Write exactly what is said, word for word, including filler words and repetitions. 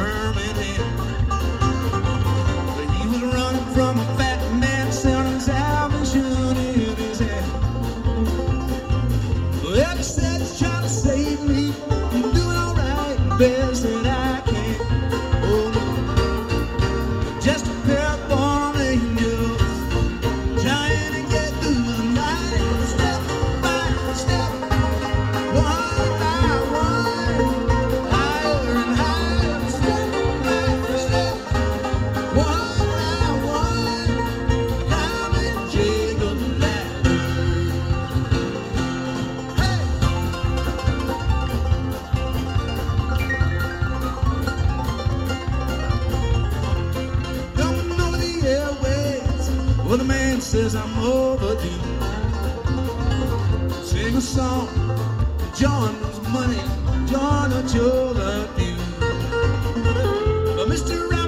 hermit hand. But he was running from a fat man selling salvation in his hand. Well, he said he's trying to save me. I'm doing all right, best that I can. Oh, just a pair of fallen angels trying to get through the night, step by step, one by one, higher and higher, step by step, one by one, climb and jiggle the ladder. Hey! Coming over the airways, well, the man says I'm overdue. Sing a song, John was money, John, a joke of you. But Mister